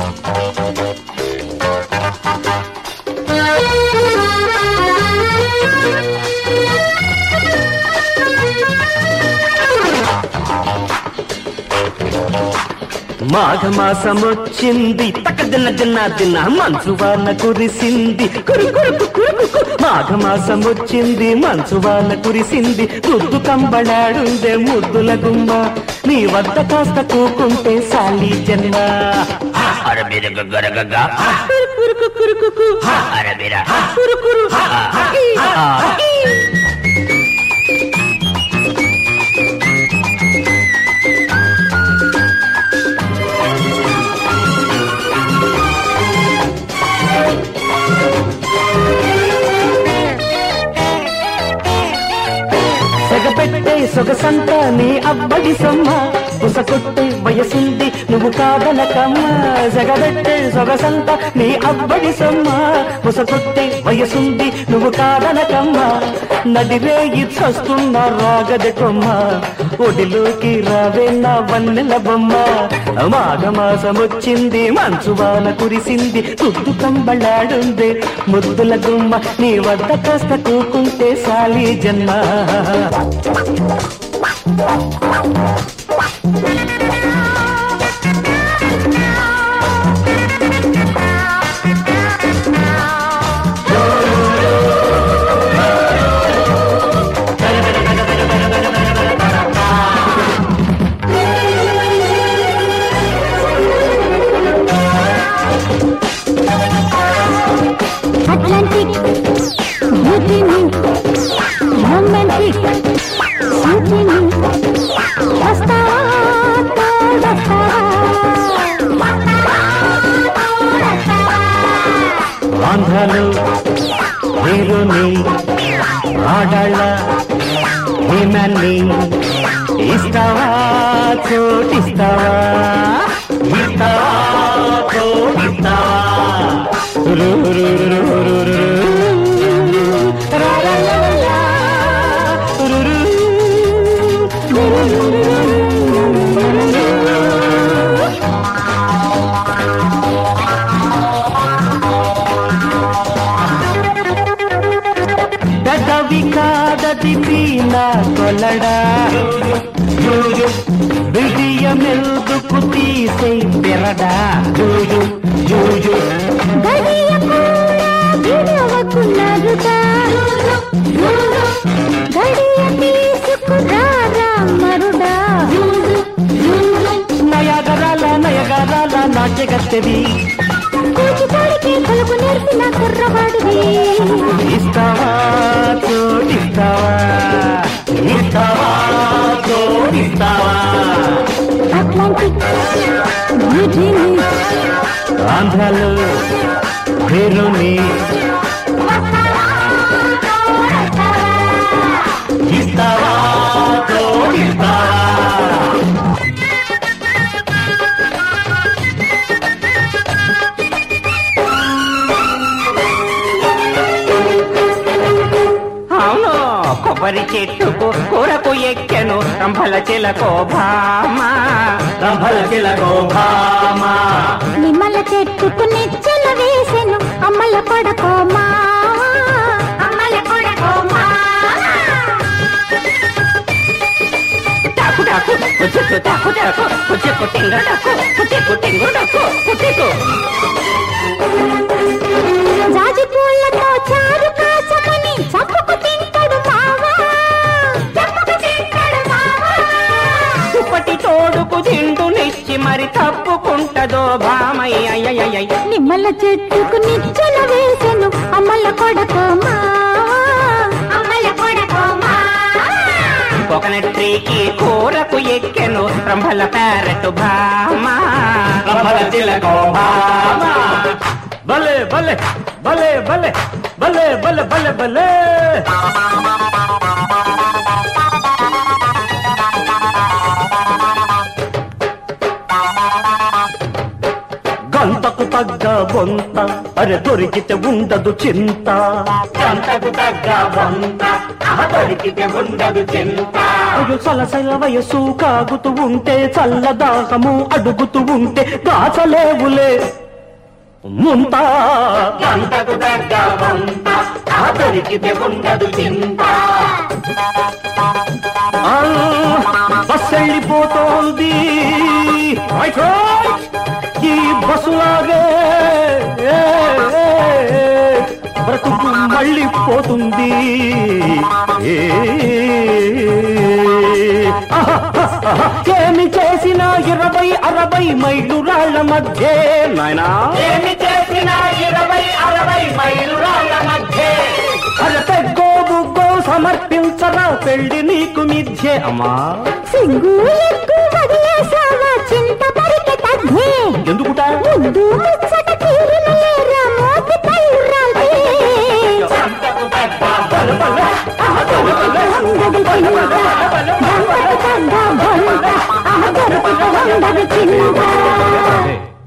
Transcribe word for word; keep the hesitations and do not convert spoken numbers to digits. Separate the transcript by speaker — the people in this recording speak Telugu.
Speaker 1: మాఘమాసమొచ్చింది తక దిన్న దిన్న దిన్న మంచు వాన కురిసింది కురు కురు కురు. మాఘమాసమొచ్చింది మంచు వాన కురిసింది ముద్దు కంబళాడుందే ముద్దుల గుమ్మ నీ వద్ద కాస్త కూకుంటే సాలి జన్మ.
Speaker 2: అరబిర గగరగగ అరబిర
Speaker 1: సెగపెట్టే సొగసంతా నీ అబ్బడి సొమ్మ పుసకొట్టే వయసుంది నువ్వు కాదనకమ్మ. సెగబెట్టే సొగసంతా నీ అబ్బడి సొమ్మ పుసకొట్టే వయసుంది నువ్వు కాదనకమ్మ. నడిరేయి చస్తున్న రాగది కొమ్మ ఒడిలోకి రావే నా వన్నెల బొమ్మ. మాఘమాసమొచ్చింది మంచు వాన కురిసింది ముద్దు కంబళాడుందే ముద్దుల గుమ్మ నీ వద్ద కాస్త కూకుంటే సాలి జన్మ.
Speaker 3: Atlantic, beauty me, romantic, beauty me, basta, basta,
Speaker 1: ఆంధ్రలో హీరోని ఆడాళ్ళ హేమాన్ని ఇస్తావా చోటిస్తావా ఇస్తావా చోటిస్తావా. పెదవి కాదది పీనా కొలడా బిడియమెల్దుకు తీసే పెరడా జూజు జూజు
Speaker 3: గడియ కూడా విడవకున్నరుగా గడియ తీసుకురారా మరుడా.
Speaker 1: నయగరాల నయగరాల నాట్యగత్తెవి
Speaker 3: కూచిపూడికి కొలుపు నేర్పిన కుర్రవాడివి.
Speaker 1: ఇస్తావా చోటిస్తావా ఇస్తావా చోటిస్తావా.
Speaker 3: అట్లాంటిక్ బ్యూటీని
Speaker 1: ఆంధ్రలో హీరోని ఇస్తావా చోటిస్తావా. అవును కొబ్బరి చెట్టుకు కూరకు ఎక్కెను రంభల చిలకో భామ రంభల చిలకో భామ.
Speaker 3: నిమ్మల చెట్టుకు నిచ్చెన వేసెను అమ్మల కొడకో మావా అమ్మల కొడకో మావా.
Speaker 1: టాకు టాకు పుచ్చుకు టాకు టాకు పుచ్చుకు టింగడకు పుచ్చుకు టింగుడకు పుచ్చుకు.
Speaker 3: జాజి పూలతో చారు కాచమని చంపుకు తింటాడు మావా చంపుకు తింటాడు మావా.
Speaker 1: దుప్పటి తోడుకు దిండునిచ్చి మరి తప్పుకుంటదో భామయ్య.
Speaker 3: నిమ్మల చెట్టుకు నిచ్చెన వేసెను అమ్మల కొడకో మావా అమ్మల కొడకో మావా.
Speaker 1: కోకోనట్ ట్రీకి కూరకు ఎక్కెను రంభల ప్యారెట్ భామ రంభల చిలకో భామ. భలే భలే భలే భలే భలే భలే భలే భలే. గంతకు తగ్గ బొంత అరే దొరికితే ఉండదు చింత
Speaker 2: గంటకు తగ్గ వంత దొరికితే ఉండదు చింత
Speaker 1: అయ్యో సలసల వయసు కాగుతూ ఉంటే చల్లదాహము అడుగుతూ ఉంటే దాచలేవులే ముంత
Speaker 2: గంటకు తగ్గ వంత దొరికితే ఉండదు చింత
Speaker 1: బస్ వెళ్ళిపోతోంది ఈ బస్సులాగే బ్రతుకు మళ్ళీ పోతుంది ఏమి చేసినా ఇరవై అరవై మైలు రాళ్ల మధ్య నాయనా
Speaker 2: ఏమి చేసినా ఇరవై అరవై మైలు రాళ్ల మధ్య
Speaker 1: అరతే గోబుగో సమర్పించరా పెళ్లి నీకు మిథ్య అమ్మా
Speaker 3: సింగు ఎక్కువ వదిలేసావా చింత పరికె తగ్గే
Speaker 1: ఎందుకుట
Speaker 3: ముందు ముచ్చట తీరిన లేరా మోతి తల్లురాల్తే
Speaker 2: గంటకు తగ్గ
Speaker 3: ఉండదు చింత గంటకు తగ్గ బొంత ఆ దొరుకుత ఉండదు చింత